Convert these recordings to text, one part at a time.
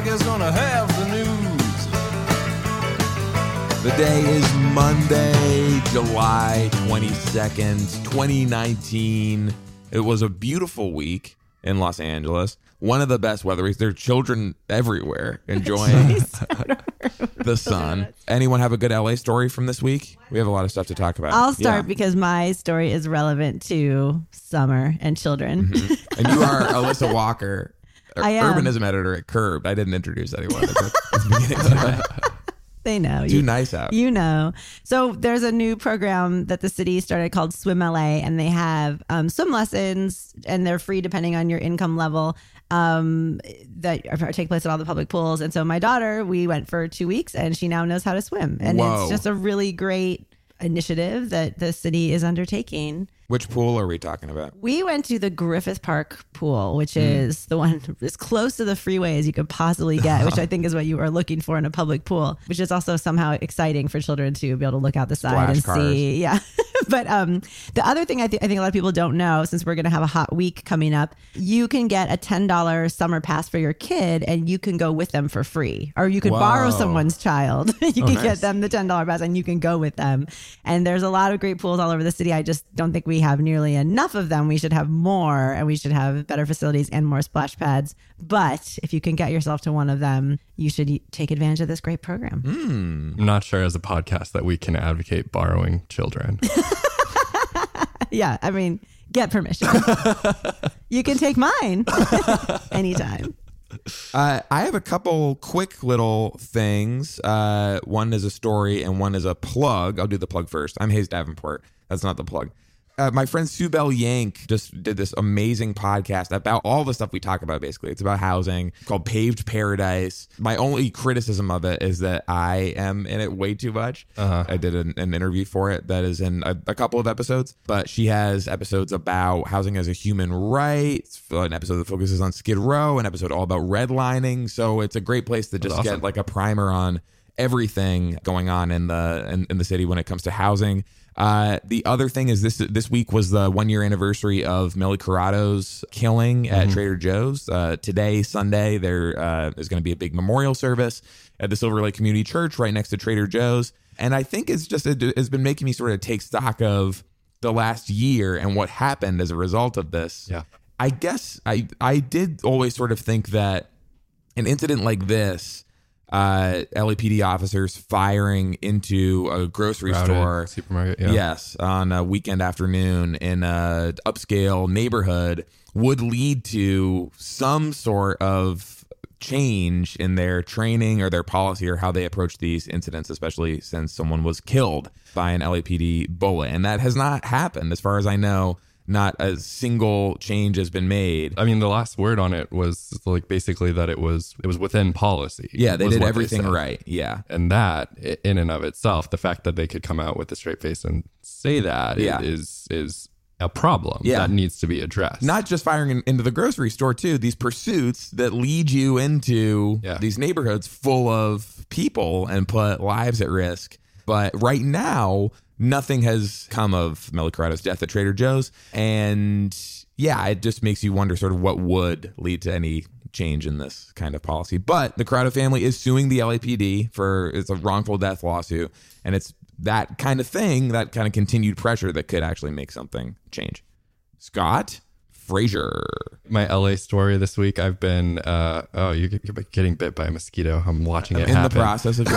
Doug is gonna have the news. The day is Monday, July 22nd, 2019. It was a beautiful week in Los Angeles. One of the best weather weeks. There are children everywhere enjoying the sun. Anyone have a good LA story from this week? We have a lot of stuff to talk about. I'll start because my story is relevant to summer and children. Mm-hmm. And you are Alyssa Walker, I am. urbanism editor at Curbed. I didn't introduce anyone at the beginning today. They know. Too nice out. You know. So there's a new program that the city started called Swim LA, and they have swim lessons, and they're free depending on your income level, that take place at all the public pools. And so my daughter, we went for 2 weeks, and she now knows how to swim. And Whoa. It's just a really great initiative that the city is undertaking. Which pool are we talking about? We went to the Griffith Park pool, which is the one as close to the freeway as you could possibly get, which I think is what you are looking for in a public pool, which is also somehow exciting for children to be able to look out the side Splash and cars. see. Yeah. But the other thing I think a lot of people don't know, since we're going to have a hot week coming up, you can get a $10 summer pass for your kid and you can go with them for free. Or you could borrow someone's child. You can get them the $10 pass and you can go with them. And there's a lot of great pools all over the city. I just don't think we have nearly enough of them. We should have more, and we should have better facilities and more splash pads. But if you can get yourself to one of them, you should take advantage of this great program. I'm not sure as a podcast that we can advocate borrowing children. Yeah, I mean, get permission. You can take mine anytime. I have a couple quick little things. One is a story and one is a plug. I'll do the plug first. I'm Hayes Davenport. That's not the plug. My friend Sue Bell Yank just did this amazing podcast about all the stuff we talk about, basically. It's about housing, called Paved Paradise. My only criticism of it is that I am in it way too much. I did an interview for it that is in a couple of episodes, but she has episodes about housing as a human right, an episode that focuses on Skid Row, an episode all about redlining. So it's a great place to just get like a primer on everything going on in the city when it comes to housing. The other thing is this week was the 1 year anniversary of Millie Corrado's killing at Trader Joe's. Today, Sunday, there is going to be a big memorial service at the Silver Lake Community Church right next to Trader Joe's. And I think it's been making me sort of take stock of the last year and what happened as a result of this. Yeah. I guess I did always sort of think that an incident like this, LAPD officers firing into a grocery store supermarket, yes, on a weekend afternoon in a upscale neighborhood would lead to some sort of change in their training or their policy or how they approach these incidents, especially since someone was killed by an LAPD bullet. And that has not happened, as far as I know. Not a single change has been made. I mean, the last word on it was like basically that it was within policy. Yeah, they was did what everything said. right. Yeah. And that in and of itself, the fact that they could come out with a straight face and say that is a problem that needs to be addressed. Not just firing into the grocery store too. These pursuits that lead you into these neighborhoods full of people and put lives at risk. But right now, nothing has come of Millie Corrado's death at Trader Joe's. And yeah, it just makes you wonder sort of what would lead to any change in this kind of policy. But the Corrado family is suing the LAPD it's a wrongful death lawsuit. And it's that kind of thing, that kind of continued pressure that could actually make something change. Scott Frazier. My LA story this week, I've been, you're getting bit by a mosquito. I'm watching it happen. In the process of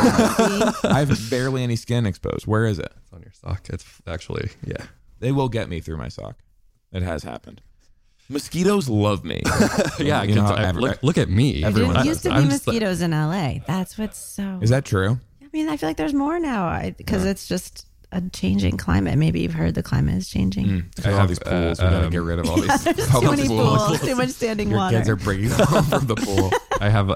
I have barely any skin exposed. Where is it? It's on your sock. It's actually, They will get me through my sock. It has happened. Mosquitoes love me. Yeah, You know, look at me. There used to be mosquitoes in LA. That's what's so... Is that true? I mean, I feel like there's more now because it's just a changing climate. Maybe you've heard the climate is changing. I have these pools. We got to get rid of all these There's too public many pools, too much standing Your water. kids are bringing them home from the pool. I have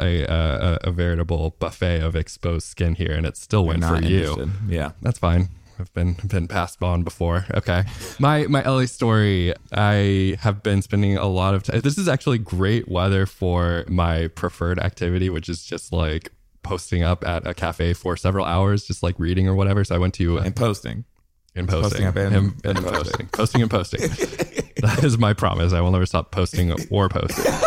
a veritable buffet of exposed skin here, and it still went for you. Interested. Yeah. That's fine. I've been passed on before. Okay. My LA story, I have been spending a lot of time. This is actually great weather for my preferred activity, which is just like posting up at a cafe for several hours, just like reading or whatever. So I went to And posting. Posting up and posting. Posting and posting. That is my promise. I will never stop posting or posting.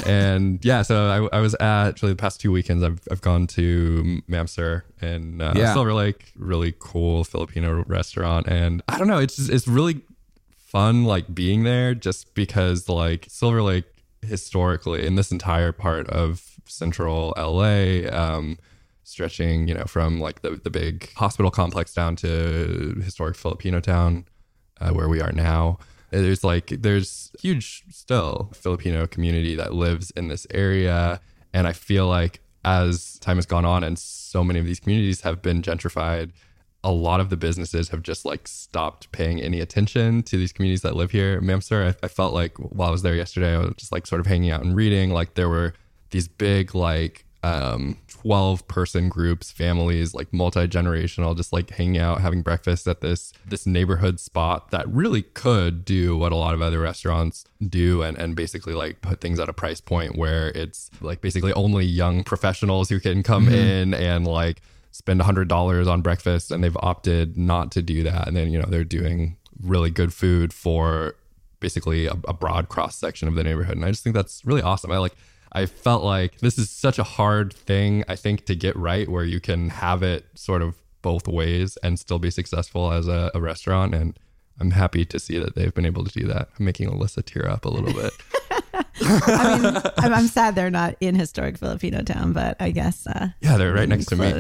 And yeah, so I was at actually the past 2 weekends. I've gone to Mamser and Silver Lake, really cool Filipino restaurant. And I don't know, it's really fun like being there, just because like Silver Lake historically in this entire part of central LA, stretching, you know, from like the big hospital complex down to historic Filipino town, where we are now. There's huge still Filipino community that lives in this area. And I feel like as time has gone on and so many of these communities have been gentrified, a lot of the businesses have just like stopped paying any attention to these communities that live here. Mamser, I felt like while I was there yesterday, I was just like sort of hanging out and reading, like there were these big like 12-person groups, families, like multi-generational, just like hanging out, having breakfast at this neighborhood spot that really could do what a lot of other restaurants do, and basically like put things at a price point where it's like basically only young professionals who can come in and like spend $100 on breakfast, and they've opted not to do that. And then, you know, they're doing really good food for basically a broad cross section of the neighborhood. And I just think that's really awesome. I felt like this is such a hard thing, I think, to get right, where you can have it sort of both ways and still be successful as a restaurant. And I'm happy to see that they've been able to do that. I'm making Alyssa tear up a little bit. I mean, I'm sad they're not in historic Filipino town, but I guess... yeah, they're right next to me.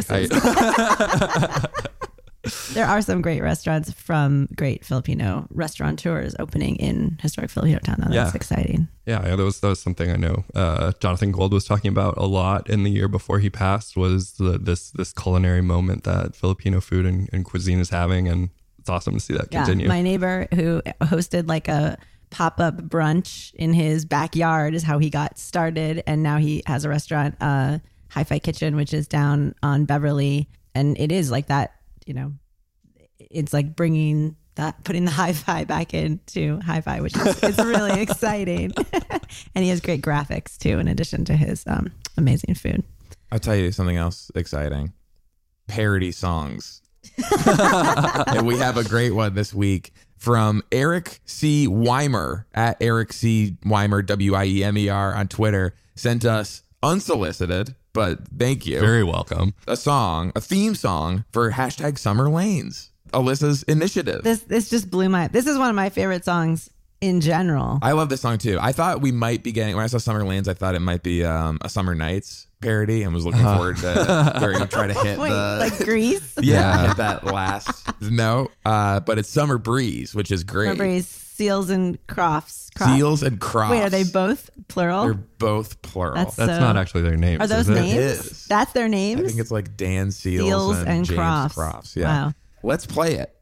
There are some great restaurants from great Filipino restaurateurs opening in historic Filipino town. Now that's exciting. Yeah, that was something I know Jonathan Gold was talking about a lot in the year before he passed, was this culinary moment that Filipino food and cuisine is having, and it's awesome to see that continue. My neighbor who hosted like a pop-up brunch in his backyard is how he got started, and now he has a restaurant, Hi-Fi Kitchen, which is down on Beverly, and it is like that. You know, it's like putting the hi-fi back into hi-fi, which is it's really exciting. And he has great graphics too, in addition to his amazing food. I'll tell you something else exciting. Parody songs. And we have a great one this week from Eric C. Weimer at Eric C. Weimer, Weimer on Twitter, sent us unsolicited, but thank you. Very welcome. A theme song for hashtag Summer Lanes. Alyssa's initiative. This just blew this is one of my favorite songs in general. I love this song too. I thought we might be getting, when I saw Summer Lanes, I thought it might be a Summer Nights parody, and was looking forward to where you try to hit like Grease? Yeah, hit that last note. But it's Summer Breeze, which is great. Summer Breeze, Seals and Crofts. Seals and Crofts. Wait, are they both plural? They're both plural. That's not actually their names. Are those names? It is. That's their names? I think it's like Dan Seals and James Crofts. Yeah. Wow. Let's play it.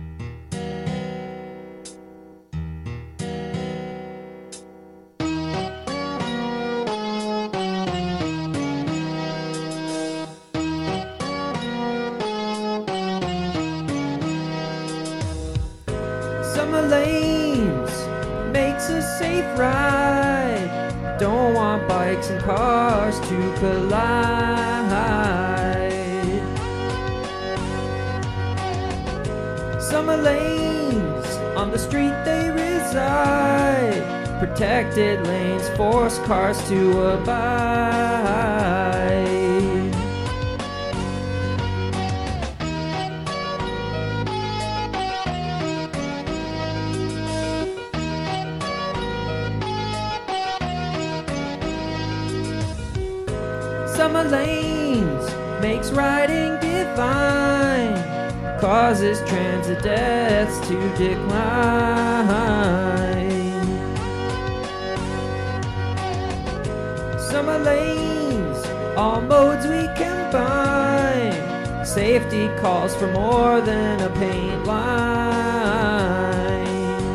Summer lanes makes a safe ride. Don't want bikes and cars to collide. Summer lanes, on the street they reside. Protected lanes force cars to abide. Summer lanes makes riding divine, causes transit deaths to decline. Summer lanes, all modes we combine, safety calls for more than a paint line.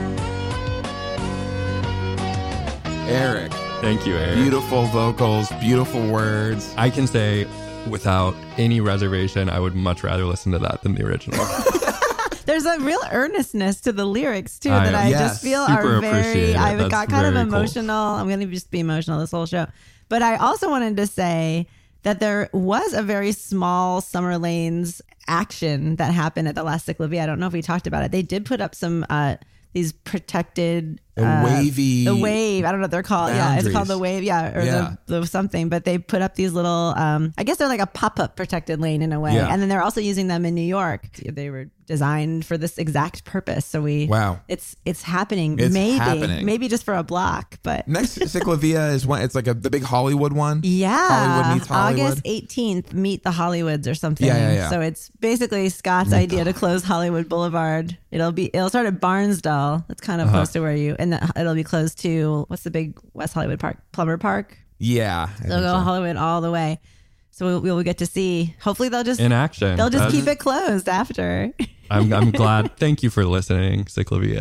Eric. Thank you, Eric. Beautiful vocals, beautiful words. I can say without any reservation, I would much rather listen to that than the original. There's a real earnestness to the lyrics too that I just feel are very. I got kind of emotional. Cool. I'm going to just be emotional this whole show. But I also wanted to say that there was a very small Summer Lanes action that happened at the last Cyclovia. I don't know if we talked about it. They did put up some these protected wavy. The wave. I don't know what they're called. Yeah, it's called boundaries. the wave. Yeah, or Yeah. The something. But they put up these little, I guess they're like a pop-up protected lane in a way. Yeah. And then they're also using them in New York. They were designed for this exact purpose. So Wow. it's happening. It's maybe, happening. maybe just for a block, but Next Ciclovia is one. It's like the big Hollywood one. yeah, Hollywood meets Hollywood. August 18th, meet the Hollywoods or something. Yeah. So it's basically Scott's idea to close Hollywood Boulevard. It'll start at Barnsdall. That's kind of close to where it'll be close to, what's the big West Hollywood Park? Plumber Park. Yeah. I They'll think go so. Hollywood all the way. So we'll get to see. Hopefully they'll just In action. they'll just keep it closed after. I'm glad. Thank you for listening, Ciclovia.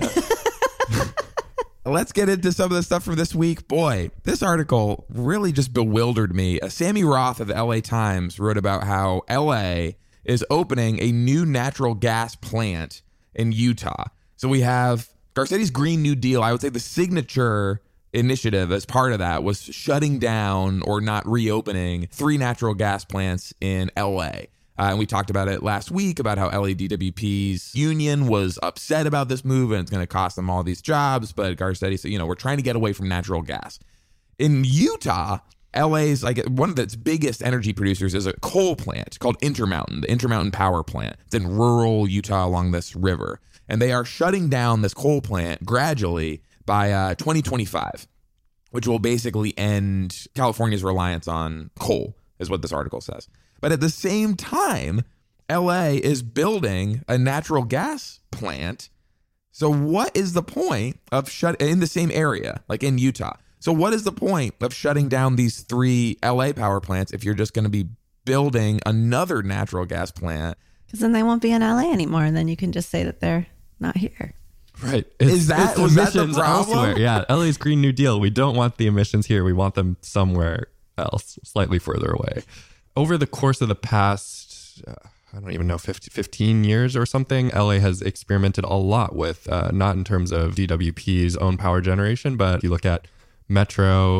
Let's get into some of the stuff from this week. Boy, this article really just bewildered me. Sammy Roth of the LA Times wrote about how LA is opening a new natural gas plant in Utah. So we have Garcetti's Green New Deal. I would say the signature initiative as part of that was shutting down or not reopening 3 natural gas plants in LA. And we talked about it last week about how LADWP's union was upset about this move and it's going to cost them all these jobs. But Garcetti said, we're trying to get away from natural gas. In Utah, LA's like one of its biggest energy producers is a coal plant called Intermountain, the Intermountain Power Plant. It's in rural Utah along this river. And they are shutting down this coal plant gradually by 2025, which will basically end California's reliance on coal, is what this article says. But at the same time, LA is building a natural gas plant. So what is the point of in the same area, like in Utah? So what is the point of shutting down these 3 LA power plants if you're just going to be building another natural gas plant? Because then they won't be in LA anymore. And then you can just say that they're not here. Right. Was that the emissions problem? elsewhere. Yeah. LA's Green New Deal. We don't want the emissions here. We want them somewhere else, slightly further away. Over the course of the past, I don't even know, 15 years or something, LA has experimented a lot with, not in terms of DWP's own power generation, but if you look at Metro,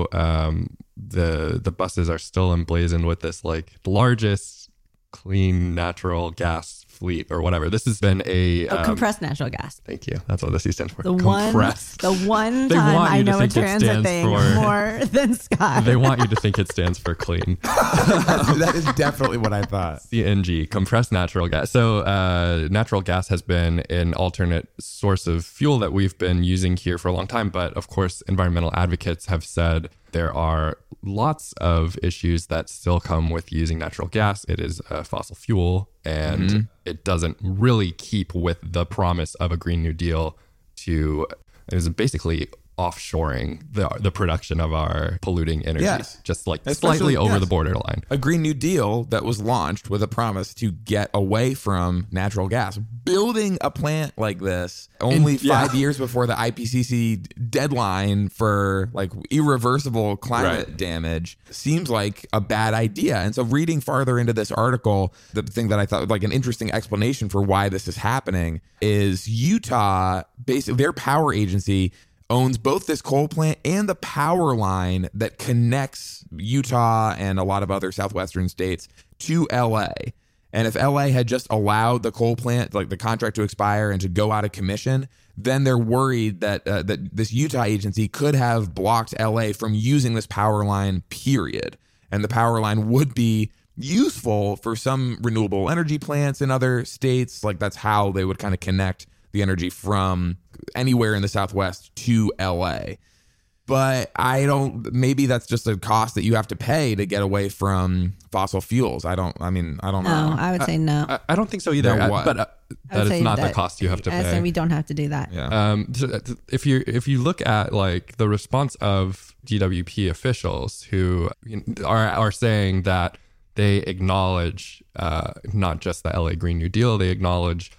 the buses are still emblazoned with this like largest clean natural gas fleet or whatever. This has been a Compressed natural gas. Thank you. That's what the C stands for. The compressed. one They time want you I to know a think it transit stands thing for- more than Scott. They want you to think it stands for clean. That is definitely what I thought. CNG, compressed natural gas. So natural gas has been an alternate source of fuel that we've been using here for a long time. But of course, environmental advocates have said there are lots of issues that still come with using natural gas. It is a fossil fuel and it doesn't really keep with the promise of a Green New Deal to, it was basically offshoring the production of our polluting energy, Yes. just like Especially- slightly over yes. the borderline. A Green New Deal that was launched with a promise to get away from natural gas. Building a plant like this only 5 years before the IPCC deadline for like irreversible climate damage seems like a bad idea. And so reading farther into this article, the thing that I thought like an interesting explanation for why this is happening is Utah, basically their power agency owns both this coal plant and the power line that connects Utah and a lot of other southwestern states to LA. And if LA had just allowed the coal plant, like the contract to expire and to go out of commission, then they're worried that that this Utah agency could have blocked LA from using this power line, period. And the power line would be useful for some renewable energy plants in other states. Like that's how they would kind of connect the energy from anywhere in the Southwest to LA. But maybe that's just a cost that you have to pay to get away from fossil fuels. I don't know. No, I would say no. I don't think so either. Then what? But I that would is say not the that- cost you have to I say pay. we don't have to do that. Yeah. If you look at like the response of DWP officials who are saying that they acknowledge not just the LA Green New Deal, they acknowledge,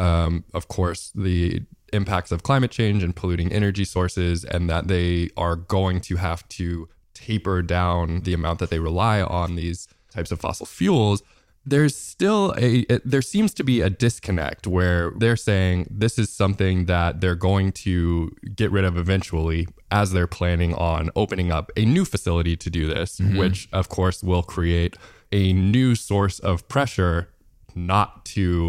of course, the impacts of climate change and polluting energy sources, and that they are going to have to taper down the amount that they rely on these types of fossil fuels. There's still there seems to be a disconnect where they're saying this is something that they're going to get rid of eventually as they're planning on opening up a new facility to do this, which of course will create a new source of pressure not to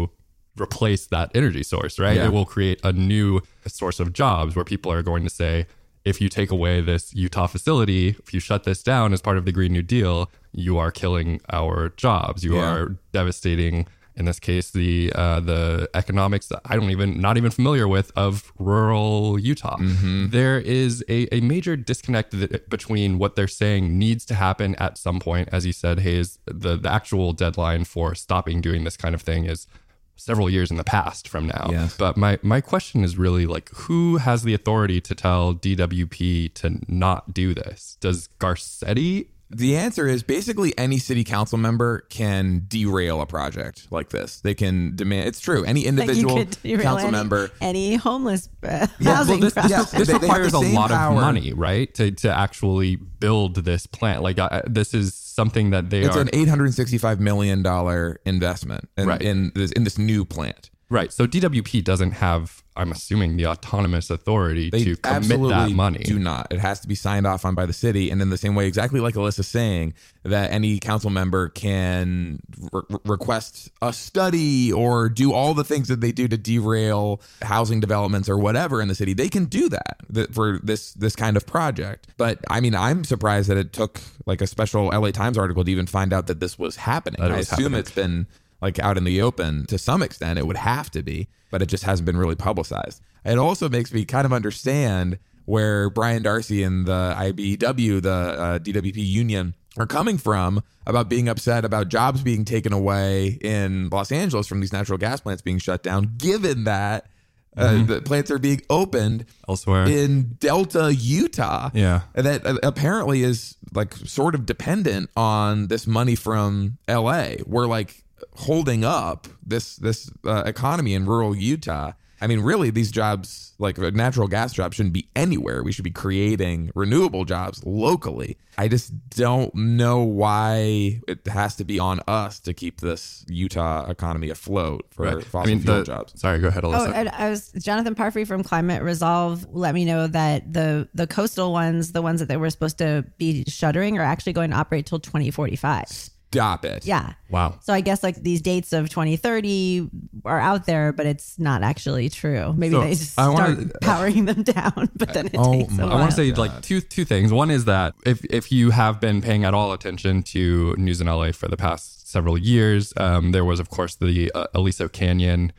replace that energy source, right? Yeah. It will create a new source of jobs where people are going to say, if you take away this Utah facility, if you shut this down as part of the Green New Deal, you are killing our jobs. You are devastating, in this case, the economics that not even familiar with of rural Utah. There is a major disconnect between what they're saying needs to happen at some point. As you said, Hayes, the actual deadline for stopping doing this kind of thing is several years in the past from now. Yes. But my question is really like, who has the authority to tell DWP to not do this? Does Garcetti? The answer is basically any city council member can derail a project like this. They can demand. It's true. Any individual council member, any homeless well, housing this project. This They have requires the a same lot power. of money, right? To actually build this plant. Like this is something that it's an $865 million investment Right. in this new plant. Right. So DWP doesn't have, I'm assuming, the autonomous authority They to commit absolutely that money. do not. It has to be signed off on by the city. And in the same way, exactly like Alyssa's saying, that any council member can request a study or do all the things that they do to derail housing developments or whatever in the city. They can do that for this kind of project. But I mean, I'm surprised that it took like a special LA Times article to even find out that this was happening. I assume it's been like out in the open to some extent. It would have to be, but it just hasn't been really publicized. It also makes me kind of understand where Brian Darcy and the IBEW, the DWP union, are coming from about being upset about jobs being taken away in Los Angeles from these natural gas plants being shut down, given that the plants are being opened elsewhere in Delta, Utah. Yeah. That apparently is like sort of dependent on this money from LA. We're like holding up this economy in rural Utah. I mean, really, these jobs, like natural gas jobs, shouldn't be anywhere. We should be creating renewable jobs locally. I just don't know why it has to be on us to keep this Utah economy afloat for fossil fuel jobs. Sorry, go ahead, Alyssa. Oh, and I was Jonathan Parfrey from Climate Resolve let me know that the coastal ones, the ones that they were supposed to be shuttering, are actually going to operate till 2045. Stop it. Yeah. Wow. So I guess like these dates of 2030 are out there, but it's not actually true. Maybe So they just I start wanna- powering them down, but then it takes a I while. want to say like two things. One is that if you have been paying at all attention to news in LA for the past several years, there was of course the Aliso Canyon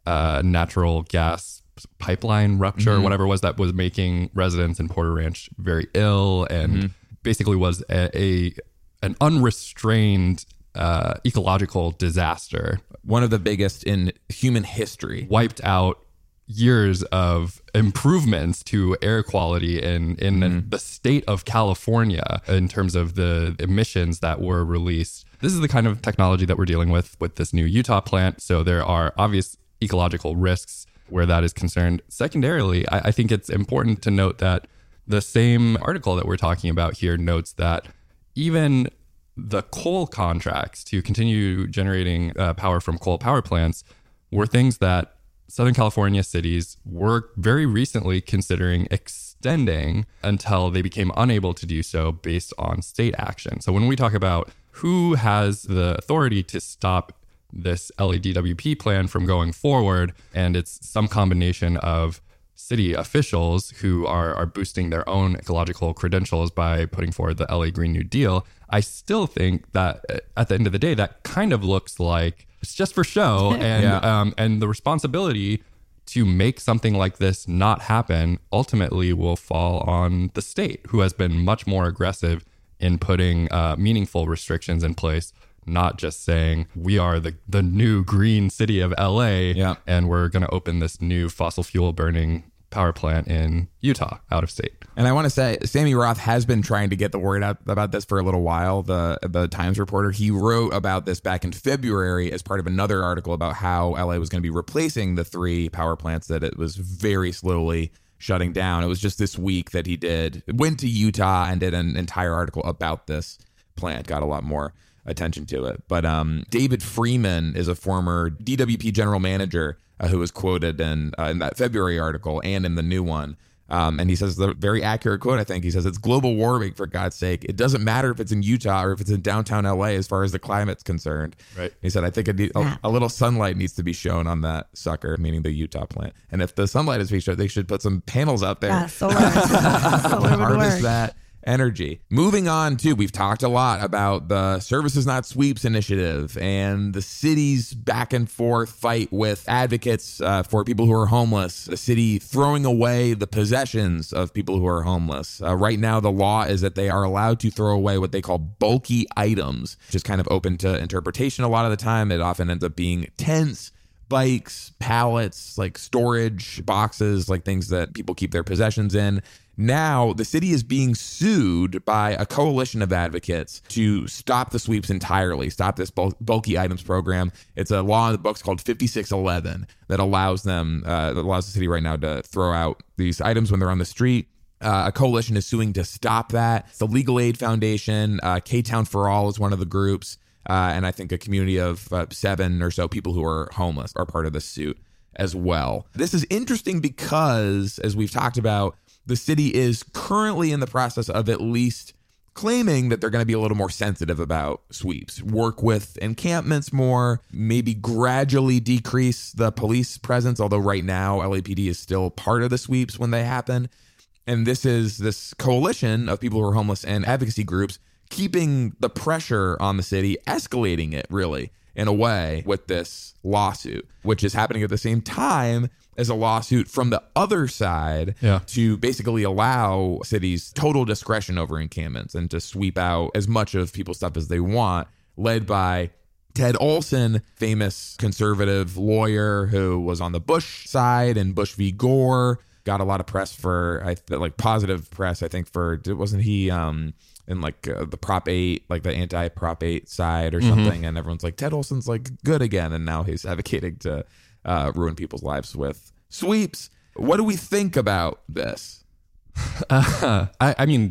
natural gas pipeline rupture, whatever it was, that was making residents in Porter Ranch very ill, and basically was an unrestrained ecological disaster. One of the biggest in human history. Wiped out years of improvements to air quality in the state of California in terms of the emissions that were released. This is the kind of technology that we're dealing with this new Utah plant. So there are obvious ecological risks where that is concerned. Secondarily, I think it's important to note that the same article that we're talking about here notes that even the coal contracts to continue generating power from coal power plants were things that Southern California cities were very recently considering extending until they became unable to do so based on state action. So when we talk about who has the authority to stop this LADWP plan from going forward, and it's some combination of city officials who are boosting their own ecological credentials by putting forward the LA Green New Deal, I still think that at the end of the day, that kind of looks like it's just for show. And and the responsibility to make something like this not happen ultimately will fall on the state, who has been much more aggressive in putting meaningful restrictions in place, not just saying we are the new green city of LA and we're going to open this new fossil fuel burning power plant in Utah, out of state. And I want to say, Sammy Roth has been trying to get the word out about this for a little while. The Times reporter, he wrote about this back in February as part of another article about how LA was going to be replacing the 3 power plants that it was very slowly shutting down. It was just this week that he went to Utah and did an entire article about this plant, got a lot more attention to it. But David Freeman is a former DWP general manager who was quoted in that February article and in the new one, And he says the very accurate quote, I think. He says, it's global warming, for God's sake. It doesn't matter if it's in Utah or if it's in downtown LA as far as the climate's concerned. Right. He said, I think a little sunlight needs to be shown on that sucker, meaning the Utah plant. And if the sunlight is being shown, they should put some panels out there. Yeah, solar. Solar would Harness work. that energy. Moving on to, we've talked a lot about the Services Not Sweeps initiative and the city's back and forth fight with advocates for people who are homeless, the city throwing away the possessions of people who are homeless. Right now, the law is that they are allowed to throw away what they call bulky items, which is kind of open to interpretation a lot of the time. It often ends up being tents, bikes, pallets, like storage boxes, like things that people keep their possessions in. Now, the city is being sued by a coalition of advocates to stop the sweeps entirely, stop this bulky items program. It's a law in the books called 5611 that allows the city right now to throw out these items when they're on the street. A coalition is suing to stop that. The Legal Aid Foundation, K-Town for All is one of the groups. And I think a community of 7 or so people who are homeless are part of the suit as well. This is interesting because, as we've talked about, the city is currently in the process of at least claiming that they're going to be a little more sensitive about sweeps, work with encampments more, maybe gradually decrease the police presence, although right now LAPD is still part of the sweeps when they happen. And this coalition of people who are homeless and advocacy groups keeping the pressure on the city, escalating it really in a way with this lawsuit, which is happening at the same time as a lawsuit from the other side to basically allow cities total discretion over encampments and to sweep out as much of people's stuff as they want, led by Ted Olson, famous conservative lawyer who was on the Bush side and Bush v. Gore, got a lot of press for, positive press, I think, for, wasn't he in the Prop 8, like the anti-Prop 8 side or something, and everyone's like, Ted Olson's like good again, and now he's advocating to ruin people's lives with sweeps. What do we think about this? I mean,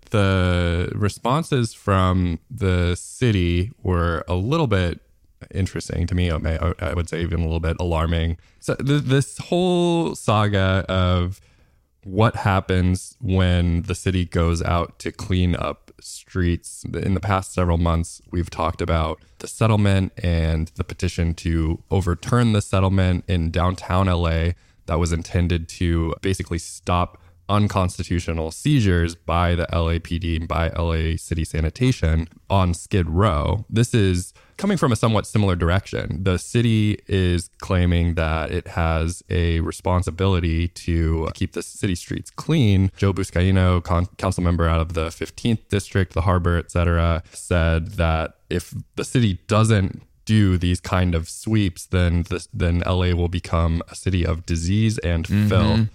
the responses from the city were a little bit interesting to me. I would say even a little bit alarming. So this whole saga of what happens when the city goes out to clean up streets. In the past several months, we've talked about the settlement and the petition to overturn the settlement in downtown LA that was intended to basically stop unconstitutional seizures by the LAPD and by LA City Sanitation on Skid Row. This is coming from a somewhat similar direction. The city is claiming that it has a responsibility to keep the city streets clean. Joe Buscaino, council member out of the 15th district, the Harbor, etc., said that if the city doesn't do these kind of sweeps, then LA will become a city of disease and filth.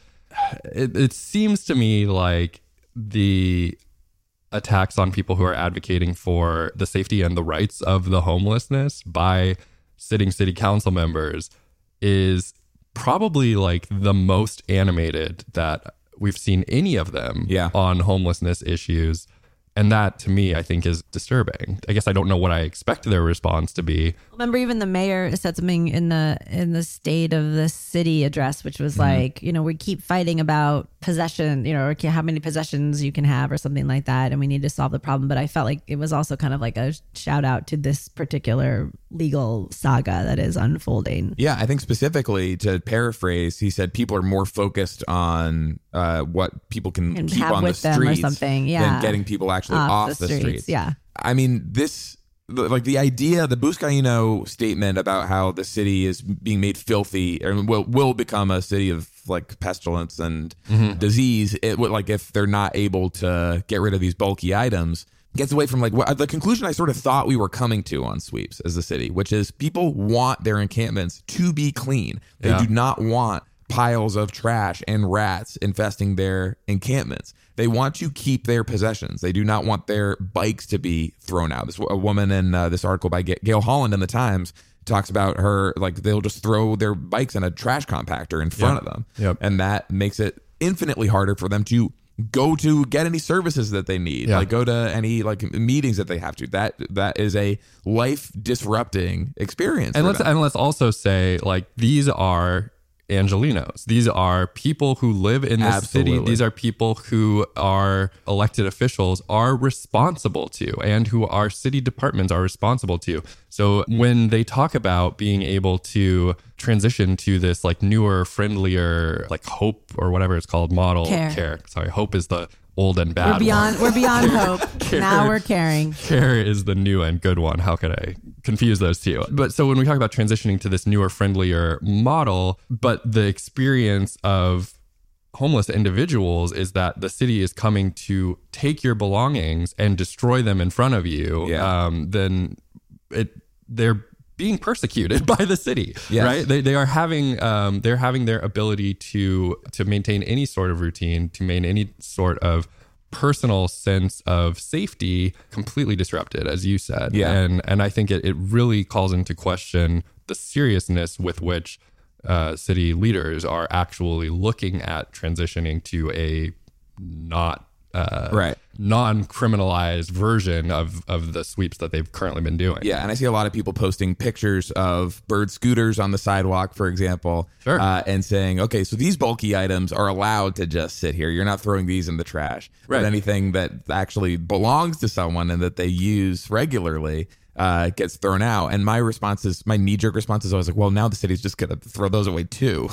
It seems to me like the attacks on people who are advocating for the safety and the rights of the homelessness by sitting city council members is probably like the most animated that we've seen any of them on homelessness issues. And that, to me, I think is disturbing. I guess I don't know what I expect their response to be. Remember, even the mayor said something in the state of the city address, which was like, we keep fighting about possession, or how many possessions you can have or something like that. And we need to solve the problem. But I felt like it was also kind of like a shout out to this particular legal saga that is unfolding. Yeah, I think specifically, to paraphrase, he said people are more focused on what people can keep on the streets or something, than getting people actually off the streets. Yeah. I mean, the idea, the Buscaino statement about how the city is being made filthy and will become a city of like pestilence and disease. It would, like, if they're not able to get rid of these bulky items, gets away from like the conclusion I sort of thought we were coming to on sweeps as a city, which is people want their encampments to be clean. They do not want piles of trash and rats infesting their encampments. They want to keep their possessions. They do not want their bikes to be thrown out. A woman in this article by Gail Holland in the Times talks about her, like, they'll just throw their bikes in a trash compactor in front of them. Yep. And that makes it infinitely harder for them to go to get any services that they need, like go to any like meetings that they have to. That is a life disrupting experience. And let's also say, like, these are Angelenos. These are people who live in this city. These are people who our elected officials are responsible to and who our city departments are responsible to. So when they talk about being able to transition to this like newer, friendlier, like Hope or whatever it's called, model care. Sorry, Hope is the old and bad We're beyond hope. Now we're caring. Care is the new and good one. How could I confuse those two? But so when we talk about transitioning to this newer, friendlier model, but the experience of homeless individuals is that the city is coming to take your belongings and destroy them in front of you, then they're being persecuted by the city, right? They are having their ability to maintain any sort of routine, to maintain any sort of personal sense of safety completely disrupted, as you said. And I think it really calls into question the seriousness with which city leaders are actually looking at transitioning to a non-criminalized version of the sweeps that they've currently been doing. Yeah, and I see a lot of people posting pictures of bird scooters on the sidewalk, for example, and saying, okay, so these bulky items are allowed to just sit here. You're not throwing these in the trash. Right. But anything that actually belongs to someone and that they use regularly gets thrown out. And my knee-jerk response is always like, well, now the city's just gonna throw those away too.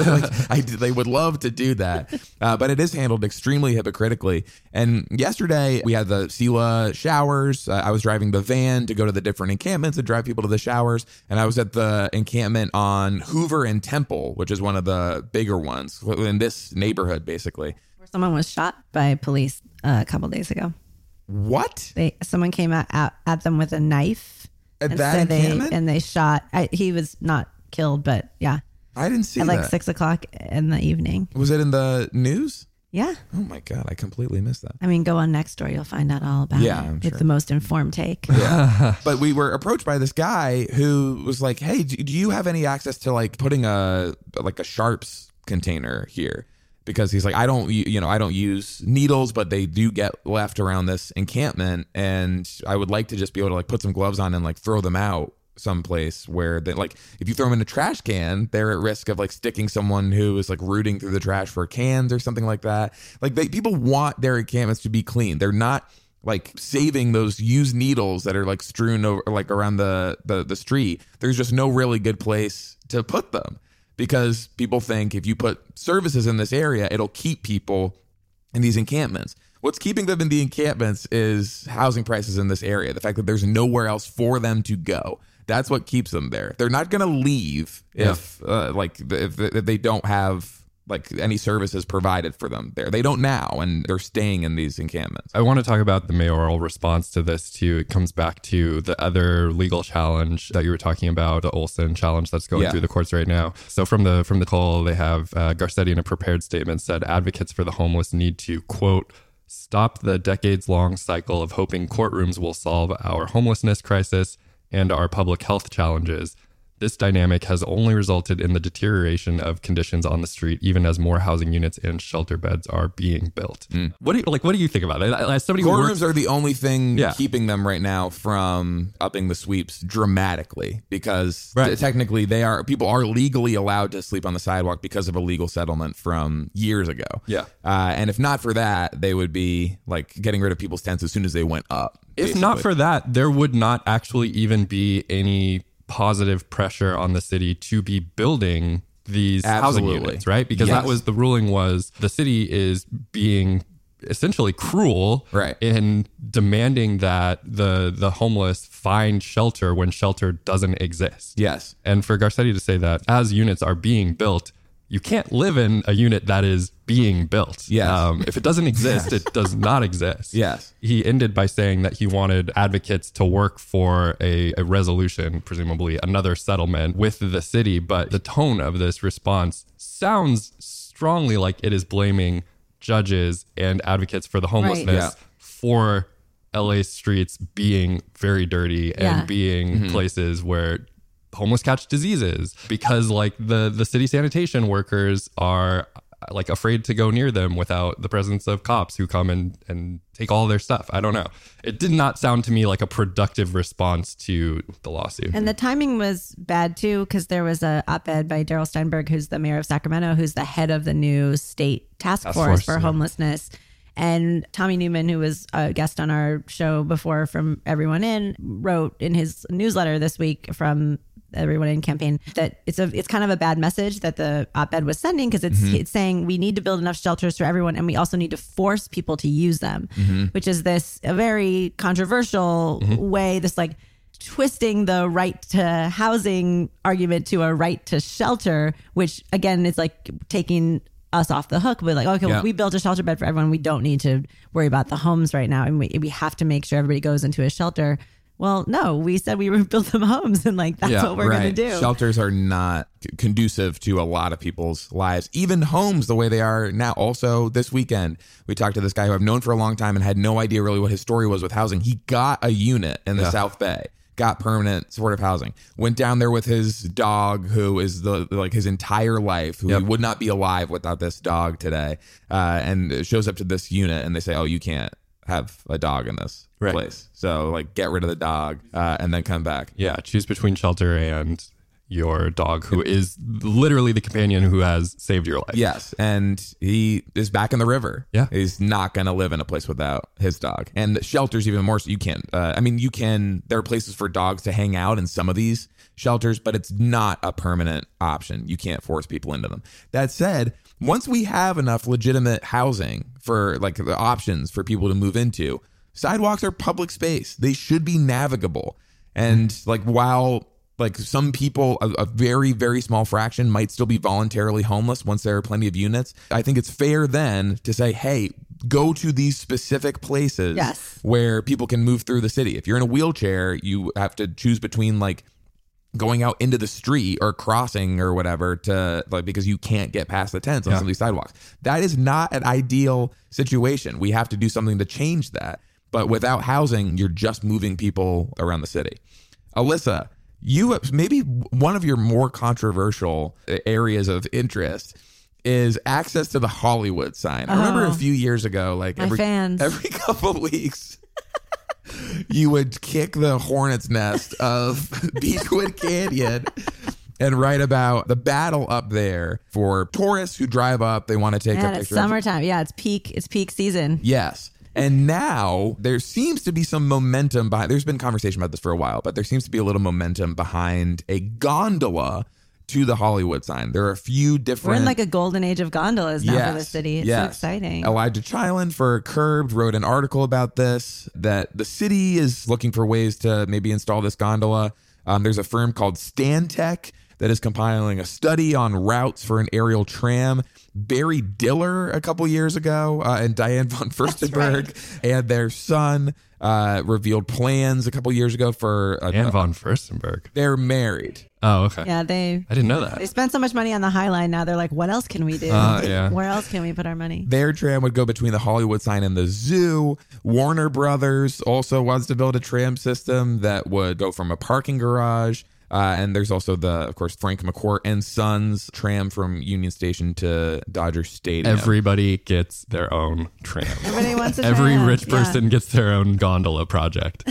They would love to do that, but it is handled extremely hypocritically. And yesterday we had the Sela showers. I was driving the van to go to the different encampments and drive people to the showers, and I was at the encampment on Hoover and Temple, which is one of the bigger ones in this neighborhood, basically, where someone was shot by police a couple days ago. What? Someone came at them with a knife. At that encampment? And they shot. He was not killed, but yeah. I didn't see at that. Like 6 o'clock in the evening. Was it in the news? Yeah. Oh my God, I completely missed that. I mean, go on Nextdoor, you'll find out all about it. I'm sure. With the most informed take. Yeah. But we were approached by this guy who was like, hey, do you have any access to like putting a sharps container here? Because he's like, I don't use needles, but they do get left around this encampment, and I would like to just be able to like put some gloves on and like throw them out someplace where they like, if you throw them in a trash can, they're at risk of like sticking someone who is like rooting through the trash for cans or something like that. Like people want their encampments to be clean. They're not like saving those used needles that are like strewn over like around the street. There's just no really good place to put them. Because people think if you put services in this area, it'll keep people in these encampments. What's keeping them in the encampments is housing prices in this area. The fact that there's nowhere else for them to go. That's what keeps them there. They're not going to leave if they don't have like any services provided for them there. They don't now, and they're staying in these encampments. I want to talk about the mayoral response to this too. It comes back to the other legal challenge that you were talking about, the Olson challenge that's going through the courts right now. So from the call, they have Garcetti in a prepared statement said advocates for the homeless need to, quote, stop the decades-long cycle of hoping courtrooms will solve our homelessness crisis and our public health challenges. This dynamic has only resulted in the deterioration of conditions on the street, even as more housing units and shelter beds are being built. What do you think about it? As somebody courtrooms are the only thing keeping them right now from upping the sweeps dramatically, because technically people are legally allowed to sleep on the sidewalk because of a legal settlement from years ago. Yeah. And if not for that, they would be like getting rid of people's tents as soon as they went up. If not for that, there would not actually even be any positive pressure on the city to be building these housing units, right? Because that was the ruling, was the city is being essentially cruel in demanding that the homeless find shelter when shelter doesn't exist. Yes. And for Garcetti to say that as units are being built, you can't live in a unit that is being built. Yes. If it doesn't exist, it does not exist. Yes. He ended by saying that he wanted advocates to work for a resolution, presumably another settlement with the city. But the tone of this response sounds strongly like it is blaming judges and advocates for the homelessness for LA streets being very dirty and being places where homeless catch diseases, because like the city sanitation workers are like afraid to go near them without the presence of cops who come and take all their stuff. I don't know. It did not sound to me like a productive response to the lawsuit. And the timing was bad too, because there was a op-ed by Darrell Steinberg, who's the mayor of Sacramento, who's the head of the new state task force for homelessness. And Tommy Newman, who was a guest on our show before from Everyone In, wrote in his newsletter this week from Everyone In campaign that it's kind of a bad message that the op-ed was sending, because it's saying we need to build enough shelters for everyone, and we also need to force people to use them, which is a very controversial way, this like twisting the right to housing argument to a right to shelter, which again is like taking us off the hook. We're like, okay, well, we built a shelter bed for everyone. We don't need to worry about the homes right now. And we have to make sure everybody goes into a shelter. Well, no, we said we would build them homes, and like that's what we're going to do. Shelters are not conducive to a lot of people's lives, even homes the way they are now. Also, this weekend, we talked to this guy who I've known for a long time and had no idea really what his story was with housing. He got a unit in the South Bay. Got permanent supportive housing, went down there with his dog, who is his entire life, who would not be alive without this dog today, and shows up to this unit and they say, oh, you can't have a dog in this place. So like get rid of the dog and then come back. Yeah. Choose between shelter and your dog, who is literally the companion who has saved your life. Yes. And he is back in the river. Yeah. He's not going to live in a place without his dog. And the shelters even more so. You can't, there are places for dogs to hang out in some of these shelters, but it's not a permanent option. You can't force people into them. That said, once we have enough legitimate housing for like the options for people to move into, sidewalks are public space. They should be navigable. And like, while like some people, a very, very small fraction might still be voluntarily homeless once there are plenty of units, I think it's fair then to say, hey, go to these specific places where people can move through the city. If you're in a wheelchair, you have to choose between like going out into the street or crossing or whatever to like, because you can't get past the tents on some of these sidewalks. That is not an ideal situation. We have to do something to change that. But without housing, you're just moving people around the city. Alyssa, you maybe one of your more controversial areas of interest is access to the Hollywood sign. I remember a few years ago, like every couple of weeks, you would kick the hornet's nest of Beechwood Canyon and write about the battle up there for tourists who drive up. They want to take a picture. It's summertime. Yeah, it's peak season. Yes. And now there seems to be some momentum behind, there's been conversation about this for a while, but there seems to be a little momentum behind a gondola to the Hollywood sign. There are a few different... We're in like a golden age of gondolas now for the city. It's so exciting. Elijah Chiland for Curbed wrote an article about this, that the city is looking for ways to maybe install this gondola. There's a firm called Stantec that is compiling a study on routes for an aerial tram. Barry Diller a couple years ago and Diane von Furstenberg and their son revealed plans a couple years ago for... Diane von Furstenberg. They're married. Oh, okay. Yeah, I didn't know that. They spent so much money on the High Line. Now they're like, what else can we do? Where else can we put our money? Their tram would go between the Hollywood sign and the zoo. Warner Brothers also wants to build a tram system that would go from a parking garage. And there's also of course, Frank McCourt and Sons tram from Union Station to Dodger Stadium. Everybody gets their own tram. Everybody wants a tram. Every rich person gets their own gondola project.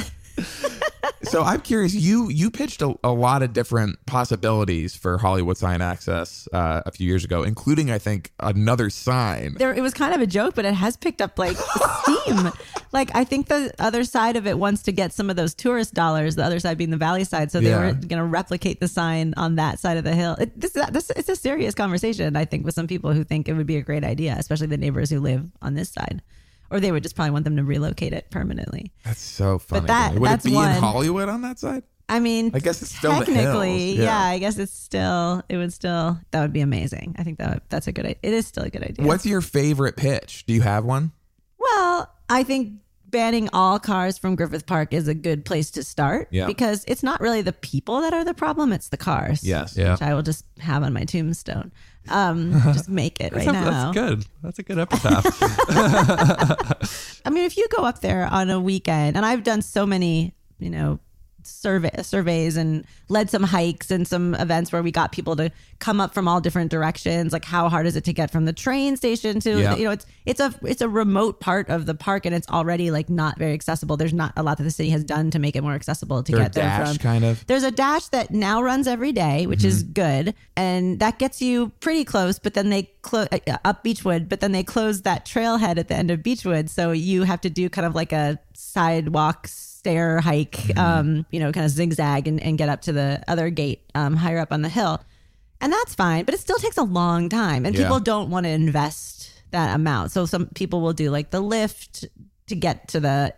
So I'm curious, you pitched a lot of different possibilities for Hollywood sign access a few years ago, including, I think, another sign. It was kind of a joke, but it has picked up like steam. Like, I think the other side of it wants to get some of those tourist dollars, the other side being the Valley side. So they were going to replicate the sign on that side of the hill. It's a serious conversation, I think, with some people who think it would be a great idea, especially the neighbors who live on this side. Or they would just probably want them to relocate it permanently. That's so funny. But would that's it be one. In Hollywood on that side? I mean, I guess it's still technically, the hills. I guess that would be amazing. I think that's a good idea. It is still a good idea. What's your favorite pitch? Do you have one? Well, I think banning all cars from Griffith Park is a good place to start because it's not really the people that are the problem. It's the cars. Yes. Yeah. Which I will just have on my tombstone. Just make it right now. That's good. That's a good epitaph. I mean, if you go up there on a weekend, and I've done so many, surveys and led some hikes and some events where we got people to come up from all different directions. Like, how hard is it to get from the train station to, it's a remote part of the park, and it's already like not very accessible. There's not a lot that the city has done to make it more accessible to get there from. Kind of. There's a dash that now runs every day, which is good. And that gets you pretty close, but then they up Beechwood, but then they close that trailhead at the end of Beechwood. So you have to do kind of like a sidewalk stair hike, kind of zigzag and get up to the other gate higher up on the hill. And that's fine, but it still takes a long time. And people don't want to invest that amount. So some people will do like the lift to get to the,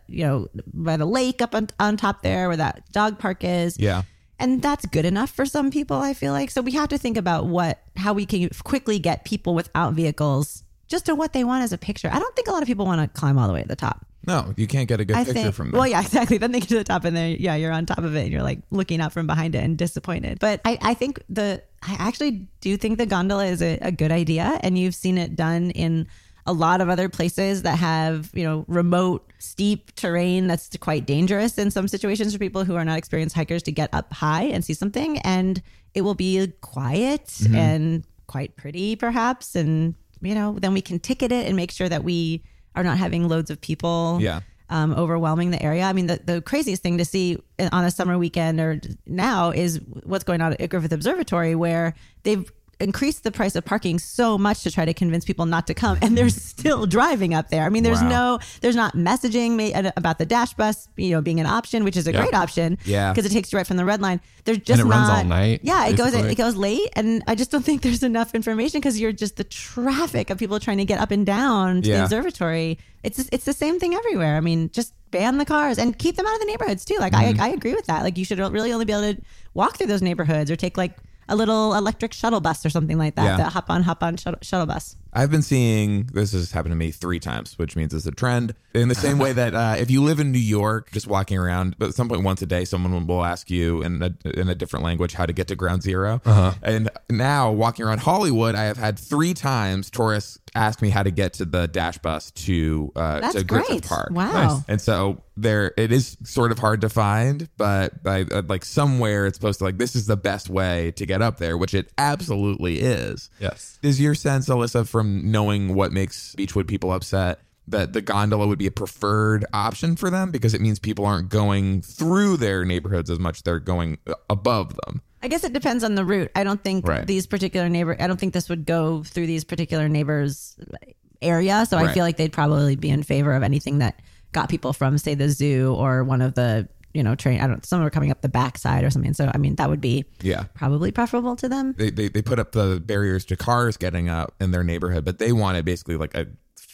by the lake up on top there where that dog park is. Yeah. And that's good enough for some people, I feel like. So we have to think about how we can quickly get people without vehicles just to what they want as a picture. I don't think a lot of people want to climb all the way to the top. No, you can't get a good picture from there. Well, yeah, exactly. Then they get to the top and then, you're on top of it and you're like looking out from behind it and disappointed. But I think I actually do think the gondola is a good idea. And you've seen it done in a lot of other places that have, remote, steep terrain that's quite dangerous in some situations for people who are not experienced hikers to get up high and see something. And it will be quiet and quite pretty, perhaps. And, then we can ticket it and make sure that we are not having loads of people overwhelming the area. I mean, the craziest thing to see on a summer weekend or now is what's going on at Griffith Observatory, where they've increased the price of parking so much to try to convince people not to come, and they're still driving up there. I mean, there's not messaging about the Dash bus, being an option, which is a great option, because it takes you right from the Red Line. There's just and it runs all night. Yeah, it goes late, and I just don't think there's enough information because you're just the traffic of people trying to get up and down to the observatory. It's the same thing everywhere. I mean, just ban the cars and keep them out of the neighborhoods too. Like I agree with that. Like you should really only be able to walk through those neighborhoods or take like a little electric shuttle bus or something like that. The hop on shuttle bus. I've been seeing, this has happened to me 3 times, which means it's a trend. In the same way that if you live in New York, just walking around, but at some point once a day, someone will ask you in a different language how to get to Ground Zero. And now walking around Hollywood, I have had 3 times tourists ask me how to get to the Dash bus to Griffith Park. Wow. Nice. And so it is sort of hard to find, but by like somewhere it's supposed to like, this is the best way to get up there, which it absolutely is. Yes. Is your sense, Alyssa, from knowing what makes Beechwood people upset, that the gondola would be a preferred option for them because it means people aren't going through their neighborhoods as much, they're going above them? I guess it depends on the route. I don't think I don't think this would go through these particular neighbors' area. So I feel like they'd probably be in favor of anything that got people from, say, the zoo or one of the, train. Some are coming up the backside or something. So, I mean, that would be probably preferable to them. They put up the barriers to cars getting up in their neighborhood, but they wanted basically like a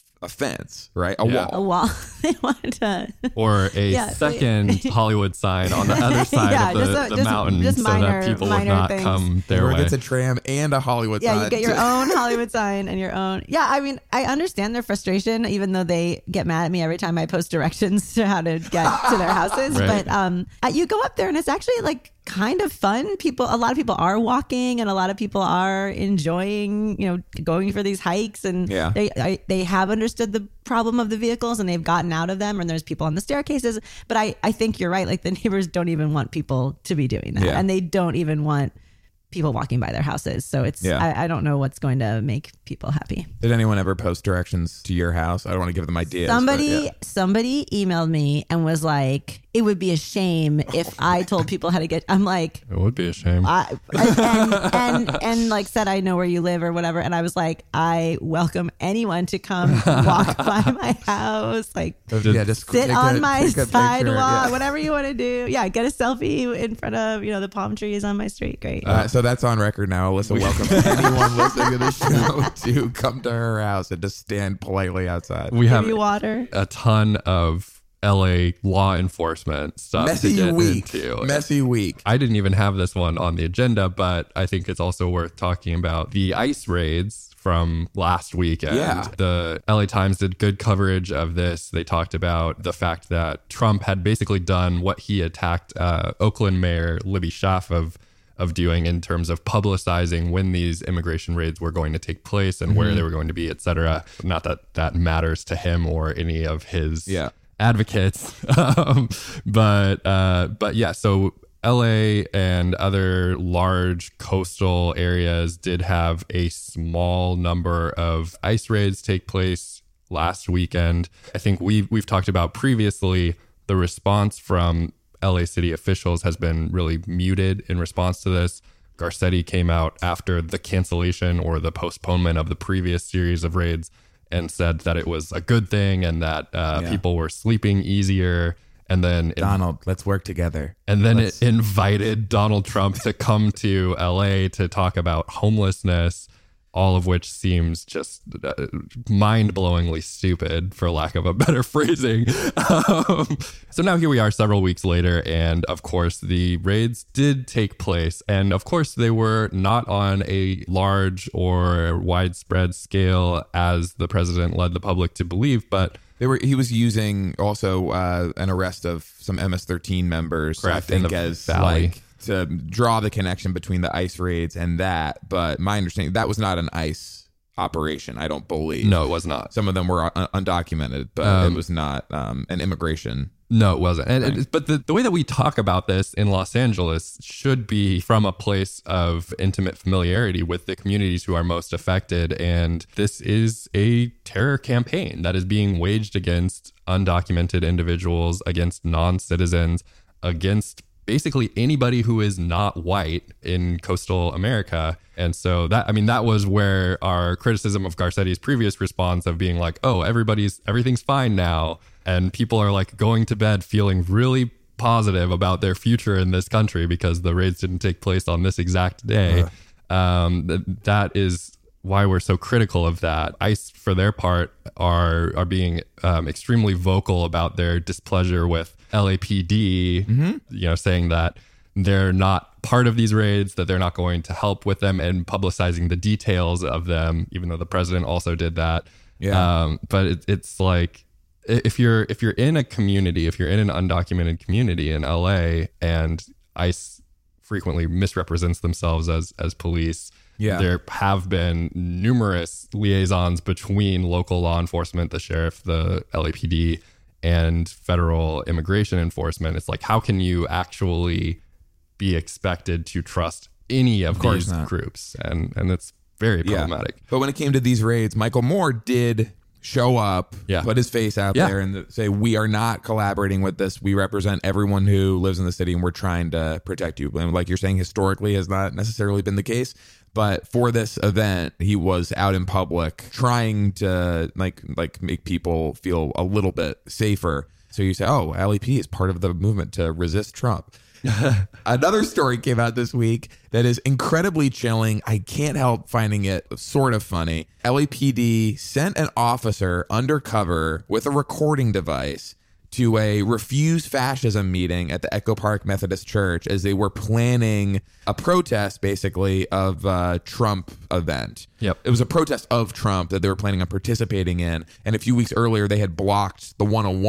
fence, right? A wall. They wanted to, or a second Hollywood sign on the other side of the mountain, just minor, so that people would not come their way. It's a tram and a Hollywood sign. Yeah, you get your own Hollywood sign and your own. Yeah, I mean, I understand their frustration, even though they get mad at me every time I post directions to how to get to their houses. Right. But you go up there and it's actually like kind of fun. A lot of people are walking and a lot of people are enjoying, going for these hikes, and they have understood the problem of the vehicles and they've gotten out of them, and there's people on the staircases. But I think you're right. Like the neighbors don't even want people to be doing that, and they don't even want people walking by their houses. So it's I don't know what's going to make people happy. Did anyone ever post directions to your house? I don't want to give them ideas. Somebody emailed me and was like, it would be a shame if I told people how to get. I'm like, it would be a shame. And like said, I know where you live or whatever. And I was like, I welcome anyone to come walk by my house. Like, just sit on my sidewalk, whatever you want to do. Yeah, get a selfie in front of the palm trees on my street. Great. So that's on record now. Alyssa, welcome anyone listening to the show to come to her house and just stand politely outside. We have you water. A ton of LA law enforcement stuff Messy to get week. into. Messy week. I didn't even have this one on the agenda, but I think it's also worth talking about the ICE raids from last weekend. Yeah. The LA Times did good coverage of this. They talked about the fact that Trump had basically done what he attacked Oakland Mayor Libby Schaaf of doing in terms of publicizing when these immigration raids were going to take place and where they were going to be, et cetera. Not that that matters to him or any of his advocates. But yeah, so LA and other large coastal areas did have a small number of ICE raids take place last weekend. I think we've talked about previously, the response from LA city officials has been really muted in response to this. Garcetti came out after the cancellation or the postponement of the previous series of raids and said that it was a good thing and that people were sleeping easier. And then Donald, let's work together. And then it invited Donald Trump to come to LA to talk about homelessness, all of which seems just mind-blowingly stupid, for lack of a better phrasing. So now here we are several weeks later, and of course the raids did take place. And of course they were not on a large or widespread scale as the president led the public to believe, but he was using also an arrest of some MS-13 members, I think, as Valley. like to draw the connection between the ICE raids and that. But my understanding, that was not an ICE operation, I don't believe. No, it was not. Some of them were undocumented, but it was not an immigration. No, it wasn't. But the way that we talk about this in Los Angeles should be from a place of intimate familiarity with the communities who are most affected. And this is a terror campaign that is being waged against undocumented individuals, against non-citizens, against basically anybody who is not white in coastal America. And so that was where our criticism of Garcetti's previous response of being like, oh, everything's fine now. And people are like going to bed feeling really positive about their future in this country because the raids didn't take place on this exact day. That is why we're so critical of that. ICE, for their part, are being extremely vocal about their displeasure with LAPD, saying that they're not part of these raids, that they're not going to help with them, and publicizing the details of them, even though the president also did that. But it's like, if you're in a community, if you're in an undocumented community in LA, and ICE frequently misrepresents themselves as police, there have been numerous liaisons between local law enforcement, the sheriff, the LAPD, and federal immigration enforcement. It's like, how can you actually be expected to trust any of these groups? And it's very problematic. But when it came to these raids, Michael Moore did show up, put his face out there and say, we are not collaborating with this. We represent everyone who lives in the city and we're trying to protect you. And like you're saying, historically has not necessarily been the case. But for this event, he was out in public trying to like make people feel a little bit safer. So you say, oh, LAP is part of the movement to resist Trump. Another story came out this week that is incredibly chilling. I can't help finding it sort of funny. LAPD sent an officer undercover with a recording device to a Refuse Fascism meeting at the Echo Park Methodist Church as they were planning a protest, basically, of a Trump event. Yep. It was a protest of Trump that they were planning on participating in. And a few weeks earlier, they had blocked the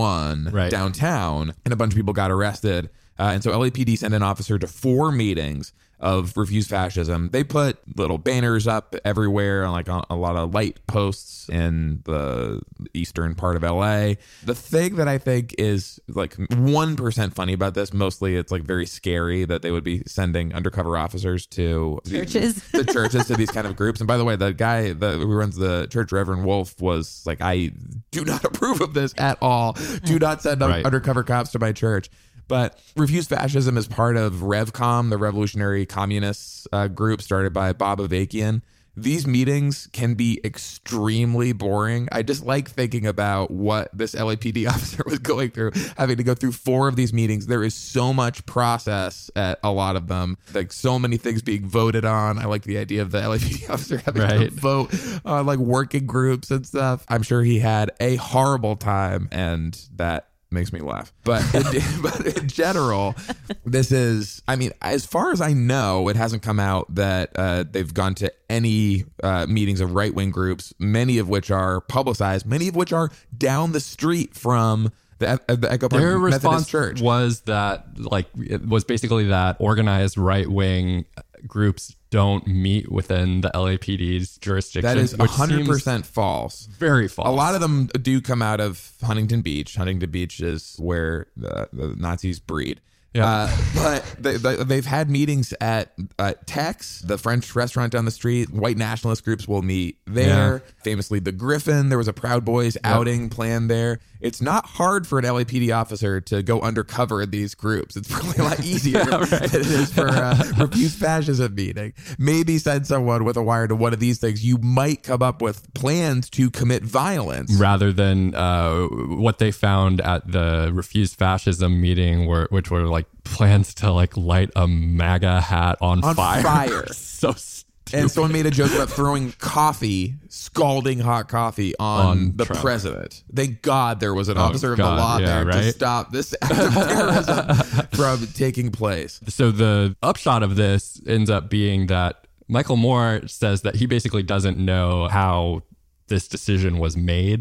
101 downtown, and a bunch of people got arrested. And so LAPD sent an officer to 4 meetings of Refuse Fascism. They put little banners up everywhere, like a lot of light posts in the eastern part of LA. The thing that I think is like 1% funny about this, mostly it's like very scary that they would be sending undercover officers to churches, to these kind of groups. And by the way, the guy who runs the church, Reverend Wolf, was like, I do not approve of this at all. Do not send undercover cops to my church. But Refuse Fascism is part of RevCom, the Revolutionary Communists group started by Bob Avakian. These meetings can be extremely boring. I just like thinking about what this LAPD officer was going through, having to go through 4 of these meetings. There is so much process at a lot of them, like so many things being voted on. I like the idea of the LAPD officer having to vote on like working groups and stuff. I'm sure he had a horrible time, and that makes me laugh. But in general, this is, I mean, as far as I know, it hasn't come out that they've gone to any meetings of right-wing groups, many of which are publicized, many of which are down the street from the Echo Park Their Methodist response Church. was that, like, it was basically that organized right-wing groups don't meet within the LAPD's jurisdiction. That is which 100% seems false. very false. A lot of them do come out of Huntington Beach. Huntington Beach is where the Nazis breed. Yeah. But they've had meetings at Tex, the French restaurant down the street. White nationalist groups will meet there. Yeah. Famously, the Griffin. There was a Proud Boys outing planned there. It's not hard for an LAPD officer to go undercover in these groups. It's probably a lot easier than it is for a Refuse Fascism meeting. Maybe send someone with a wire to one of these things. You might come up with plans to commit violence. Rather than what they found at the Refuse Fascism meeting, which were like plans to like light a MAGA hat on fire. So stupid. And someone made a joke about throwing scalding hot coffee on the Trump. president. Thank God there was an officer of the law there to stop this act of terrorism from taking place. So the upshot of this ends up being that Michael Moore says that he basically doesn't know how this decision was made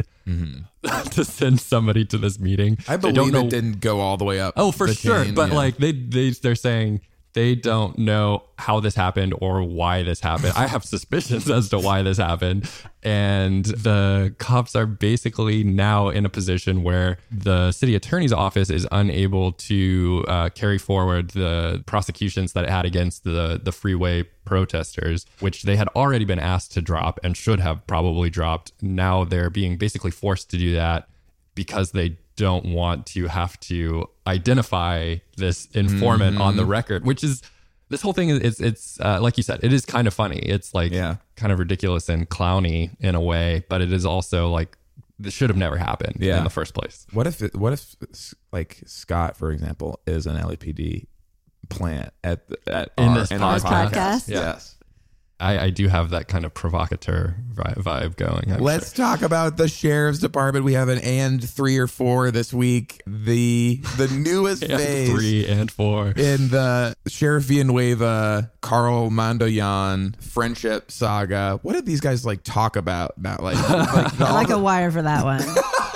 to send somebody to this meeting. I believe it didn't go all the way up. Oh, for the sure. chain, But yeah. like they're saying they don't know how this happened or why this happened. I have suspicions as to why this happened. And the cops are basically now in a position where the city attorney's office is unable to carry forward the prosecutions that it had against the freeway protesters, which they had already been asked to drop and should have probably dropped. Now they're being basically forced to do that because they don't want to have to identify this informant on the record, which is, this whole thing is it's like you said, it is kind of funny. It's like kind of ridiculous and clowny in a way, but it is also like, this should have never happened in the first place. What if like Scott, for example, is an LAPD plant at In our this podcast? Yes. I do have that kind of provocateur vibe going. Let's talk about the sheriff's department. We have an and 3 or 4 this week. The newest phase 3 and 4 in the Sheriff Villanueva, Carl Mondoyan friendship saga. What did these guys like talk about? Not like I like a wire for that one.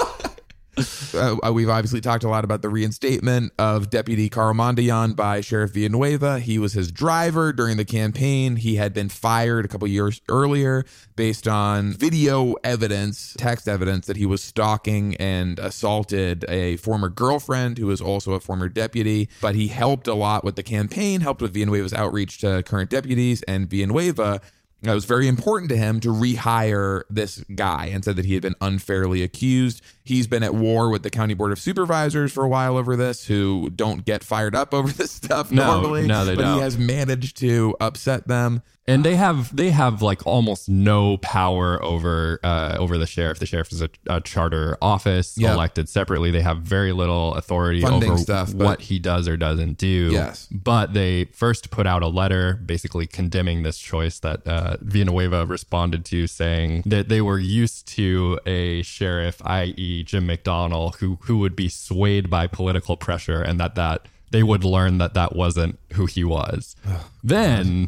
We've obviously talked a lot about the reinstatement of Deputy Carl Mondoyan by Sheriff Villanueva. He was his driver during the campaign. He had been fired a couple years earlier based on video evidence, text evidence that he was stalking and assaulted a former girlfriend who was also a former deputy. But he helped a lot with the campaign, helped with Villanueva's outreach to current deputies, and Villanueva, it was very important to him to rehire this guy and said that he had been unfairly accused. He's been at war with the County Board of Supervisors for a while over this, who don't get fired up over this stuff normally. No, they but don't. He has managed to upset them. And they have like almost no power over the sheriff. The sheriff is a charter office elected separately. They have very little authority Funding over stuff, what he does or doesn't do. Yes. But they first put out a letter basically condemning this choice that Villanueva responded to, saying that they were used to a sheriff, i.e. Jim McDonnell, who would be swayed by political pressure, and that they would learn that wasn't who he was. Then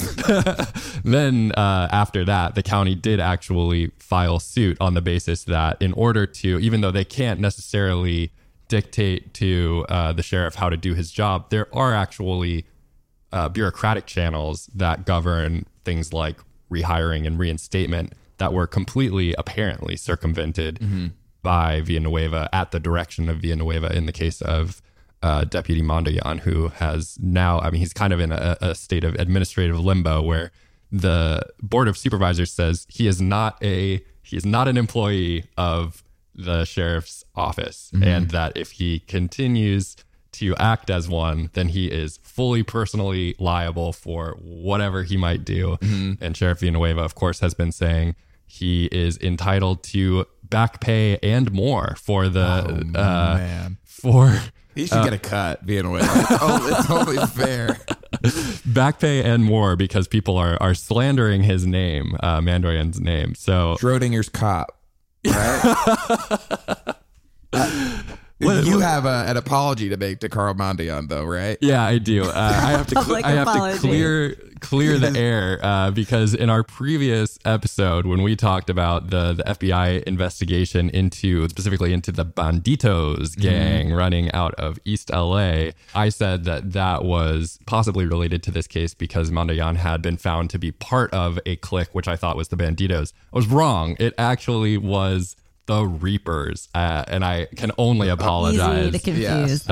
after that, the county did actually file suit on the basis that in order to, even though they can't necessarily dictate to the sheriff how to do his job, there are actually bureaucratic channels that govern things like rehiring and reinstatement that were completely apparently circumvented by Villanueva at the direction of Villanueva in the case of Deputy Mondoyan, who has now, he's kind of in a state of administrative limbo where the Board of Supervisors says he is not an employee of the sheriff's office, and that if he continues to act as one, then he is fully personally liable for whatever he might do. And Sheriff Villanueva, of course, has been saying he is entitled to back pay and more for the Man. for He should get a cut, Villanueva. It's only fair. back pay and more because people are slandering his name, Mondoyan's name. So Schrodinger's cop. Right? You have an apology to make to Carl Mondion, though, right? Yeah, I do. I have to. Public I have apology. to clear the air because in our previous episode, when we talked about the FBI investigation specifically into the Banditos gang running out of East LA, I said that was possibly related to this case because Mondion had been found to be part of a clique, which I thought was the Banditos. I was wrong. It actually was the Reapers, and I can only apologize. Easy to confuse those.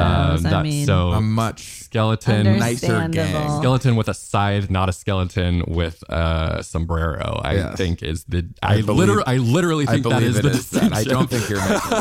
A much skeleton, nicer gang. Skeleton with a scythe, not a skeleton with a sombrero. I think is the. I literally think that is the distinction. I don't think you're making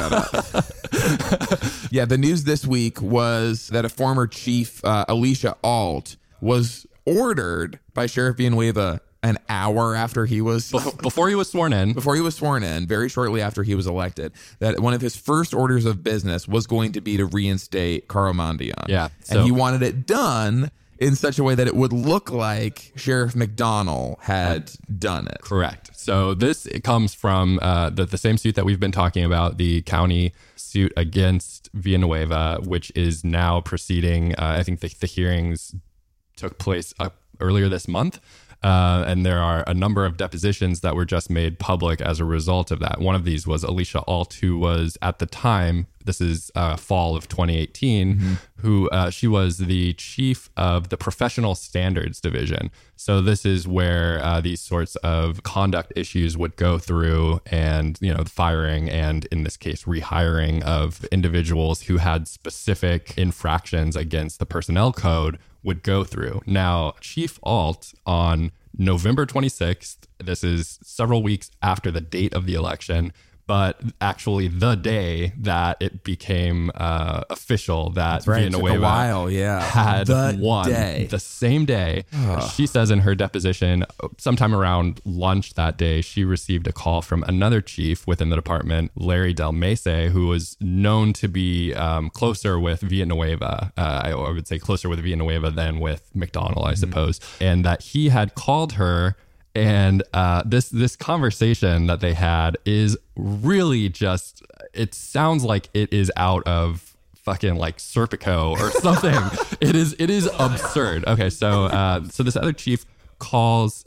that up. Yeah, the news this week was that a former chief, Alicia Alt, was ordered by Sheriff Villanueva an hour after he was before he was sworn in, very shortly after he was elected, that one of his first orders of business was going to be to reinstate Carl Mondion. Yeah, and he wanted it done in such a way that it would look like Sheriff McDonnell had done it. Correct. So it comes from the same suit that we've been talking about, the county suit against Villanueva, which is now proceeding. I think the hearings took place earlier this month. And there are a number of depositions that were just made public as a result of that. One of these was Alicia Alt, who was at the time, this is fall of 2018, who she was the chief of the Professional Standards Division. So this is where these sorts of conduct issues would go through, and the firing and, in this case, rehiring of individuals who had specific infractions against the personnel code would go through. Now, Chief Alt, on November 26th, this is several weeks after the date of the election, but actually the day that it became official that Villanueva had won. The same day. She says in her deposition, sometime around lunch that day, she received a call from another chief within the department, Larry Del Mese, who was known to be closer with Villanueva. I would say closer with Villanueva than with McDonnell, I suppose. And that he had called her. And this conversation that they had is really just, it sounds like it is out of fucking like Serpico or something. It is absurd. Okay, so this other chief calls,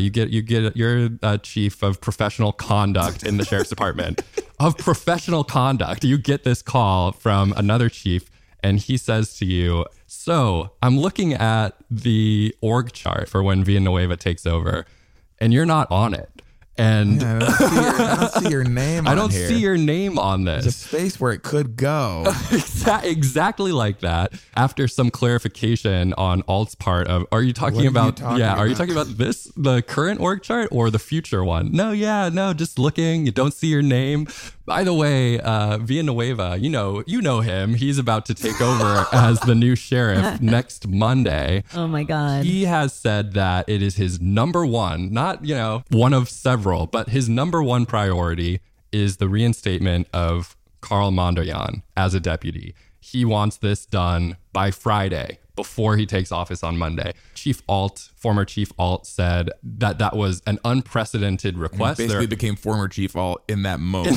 you're a chief of professional conduct in the sheriff's department. Of professional conduct, you get this call from another chief, and he says to you, so I'm looking at the org chart for when Villanueva takes over, and you're not on it. And I don't see your name on I don't here. see your name on this. There's a space where it could go. Exactly like that. After some clarification on Alt's part of, are you talking about this, the current org chart or the future one? No, just looking. You don't see your name. By the way, Villanueva, you know him. He's about to take over as the new sheriff next Monday. Oh my God. He has said that it is his number one, not, one of several, but his number one priority is the reinstatement of Carl Mondion as a deputy. He wants this done by Friday before he takes office on Monday. Former Chief Alt said that was an unprecedented request. He basically became former Chief Alt in that moment.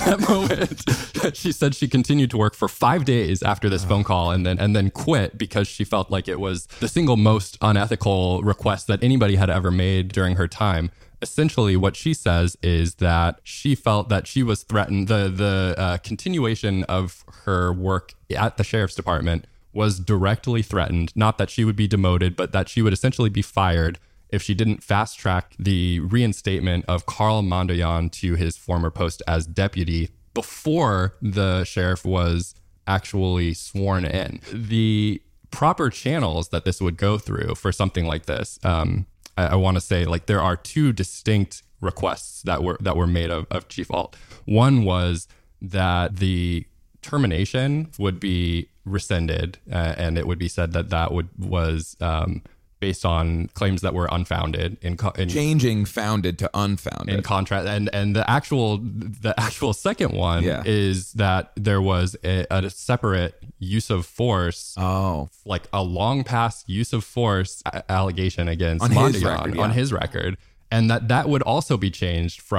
She said she continued to work for 5 days after this phone call and then quit because she felt like it was the single most unethical request that anybody had ever made during her time. Essentially, what she says is that she felt that she was threatened. The continuation of her work at the sheriff's department was directly threatened. Not that she would be demoted, but that she would essentially be fired if she didn't fast track the reinstatement of Carl Mondion to his former post as deputy before the sheriff was actually sworn in. The proper channels that this would go through for something like this, I want to say, like, there are two distinct requests that were made of Chief Alt. One was that the termination would be rescinded, and it would be said that was based on claims that were unfounded. Changing founded to unfounded. In contrast, and the actual second one is that there was a separate use of force, like a long past use of force allegation against Mondion on his record, and that would also be changed from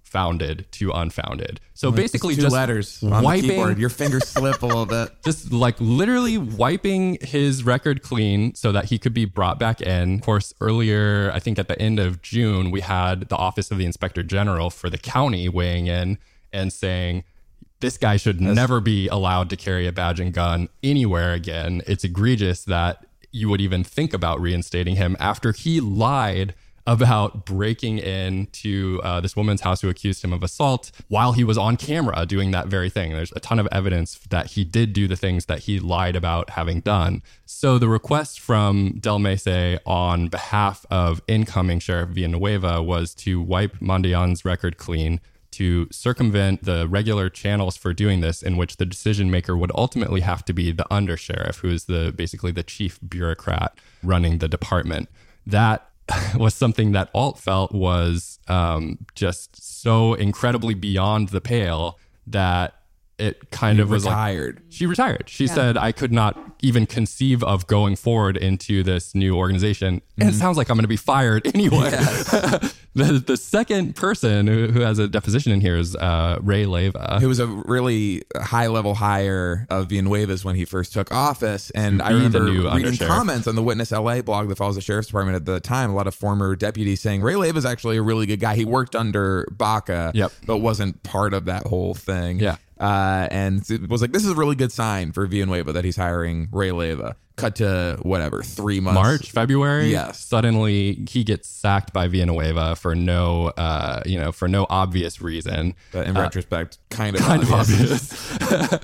founded to unfounded. So basically two just letters on the wiping, keyboard. Your fingers slip a little bit. just like literally wiping his record clean so that he could be brought back in. Of course, earlier, I think at the end of June, we had the Office of the Inspector General for the county weighing in and saying, this guy should never be allowed to carry a badge and gun anywhere again. It's egregious that you would even think about reinstating him after he lied about breaking into this woman's house who accused him of assault while he was on camera doing that very thing. There's a ton of evidence that he did do the things that he lied about having done. So the request from Del Mese on behalf of incoming Sheriff Villanueva was to wipe Mondion's record clean, to circumvent the regular channels for doing this, in which the decision maker would ultimately have to be the undersheriff, who is basically the chief bureaucrat running the department. That was something that Alt felt was just so incredibly beyond the pale that it kind of was retired. She retired. She said, I could not even conceive of going forward into this new organization. And it sounds like I'm going to be fired anyway. Yes. The second person who has a deposition in here is Ray Leyva. Who was a really high-level hire of Villanueva's when he first took office. And I remember reading comments on the Witness LA blog that follows the sheriff's department at the time, a lot of former deputies saying Ray Leyva's actually a really good guy. He worked under Baca, but wasn't part of that whole thing. Yeah. And it was like, this is a really good sign for Villanueva that he's hiring Ray Leyva. Cut to whatever, 3 months. March, February. Yes. Suddenly he gets sacked by Villanueva for no obvious reason. But in retrospect, kind of obvious.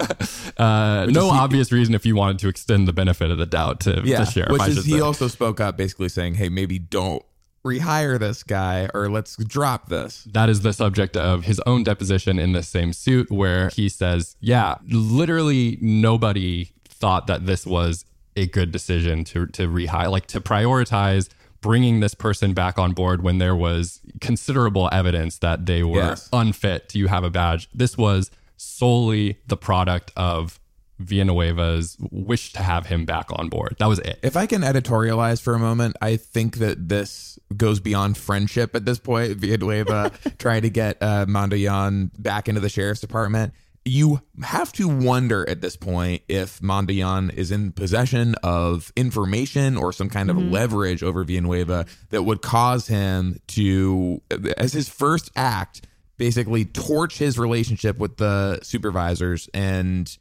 No obvious reason if you wanted to extend the benefit of the doubt to the sheriff. Which he also spoke up basically saying, hey, maybe don't rehire this guy or let's drop this. That is the subject of his own deposition in the same suit, where he says, literally nobody thought that this was a good decision to rehire, like to prioritize bringing this person back on board when there was considerable evidence that they were unfit to have a badge. This was solely the product of Villanueva's wish to have him back on board. That was it. If I can editorialize for a moment, I think that this goes beyond friendship at this point. Villanueva trying to get Mondion back into the sheriff's department. You have to wonder at this point if Mondion is in possession of information or some kind of leverage over Villanueva that would cause him to, as his first act, basically torch his relationship with the supervisors and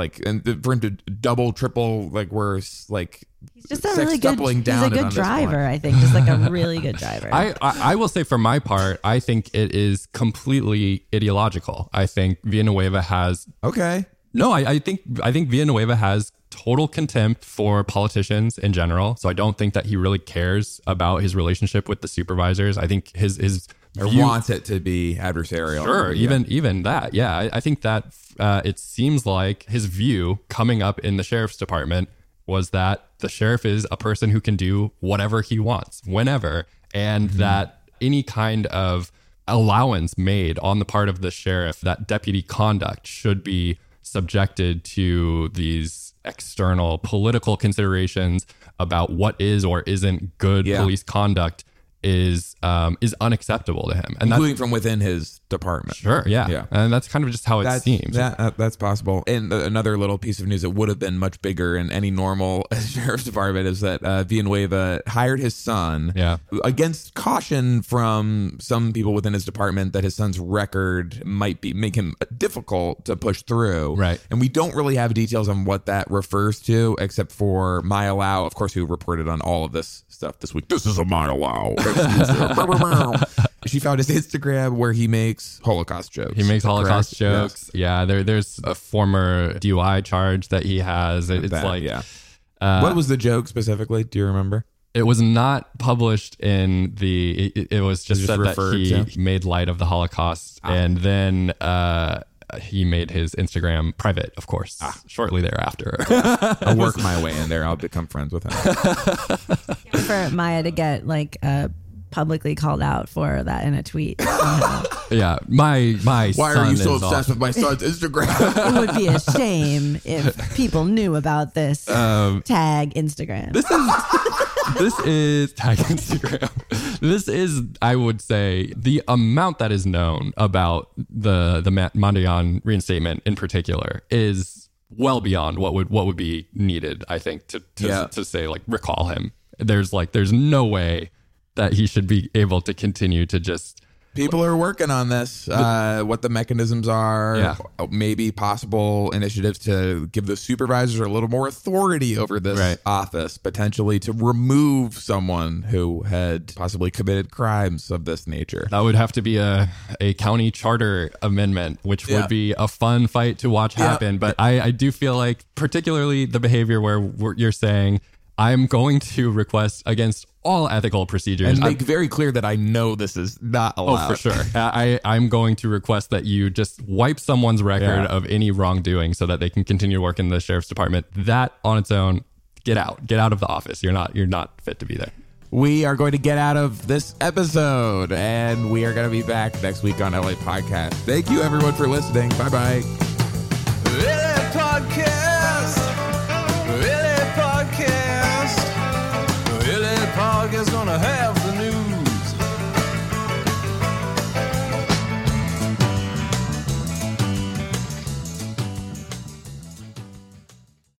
for him to double, triple, he's just a really good, he's a good driver, I think, just like a really good driver. I will say for my part, I think it is completely ideological. I think Villanueva has... Okay. No, I think Villanueva has total contempt for politicians in general. So I don't think that he really cares about his relationship with the supervisors. I think his wants it to be adversarial. Sure, even that. Yeah, I think that it seems like his view coming up in the sheriff's department was that the sheriff is a person who can do whatever he wants, whenever, and that any kind of allowance made on the part of the sheriff, that deputy conduct should be subjected to these external political considerations about what is or isn't good police conduct is unacceptable to him, and including from within his department. Sure, yeah, and that's kind of just how it seems. That's possible. And another little piece of news that would have been much bigger in any normal sheriff's department is that Villanueva hired his son against caution from some people within his department that his son's record might make him difficult to push through. Right, and we don't really have details on what that refers to, except for Maya Lau, of course, who reported on all of this stuff this week. This is a Maya Lau. She found his Instagram where he makes Holocaust jokes. He makes Holocaust jokes. Yes. Yeah, there's a former DUI charge that he has. What was the joke specifically? Do you remember? It was not published in the. It was just said that he made light of the Holocaust, and then he made his Instagram private, of course, shortly thereafter. I'll work my way in there. I'll become friends with him. For Maya to get publicly called out for that in a tweet. Yeah, my Why son are you so obsessed with my son's Instagram? It would be a shame if people knew about this. Tag Instagram. This is tag Instagram. This is, I would say, the amount that is known about the Mondrian reinstatement in particular is well beyond what would be needed, I think, to say, like, recall him. There's no way that he should be able to continue to just... People are working on this, what the mechanisms are, maybe possible initiatives to give the supervisors a little more authority over this office, potentially to remove someone who had possibly committed crimes of this nature. That would have to be a county charter amendment, which would be a fun fight to watch happen. But I do feel like, particularly the behavior where you're saying, I'm going to request against all ethical procedures. And make very clear that I know this is not allowed. Oh, for sure. I'm going to request that you just wipe someone's record of any wrongdoing so that they can continue to work in the sheriff's department. That on its own, get out of the office. You're not fit to be there. We are going to get out of this episode, and we are going to be back next week on LA Podcast. Thank you, everyone, for listening. Bye-bye. LA Podcast. LA Podcast. LA Podcast gonna have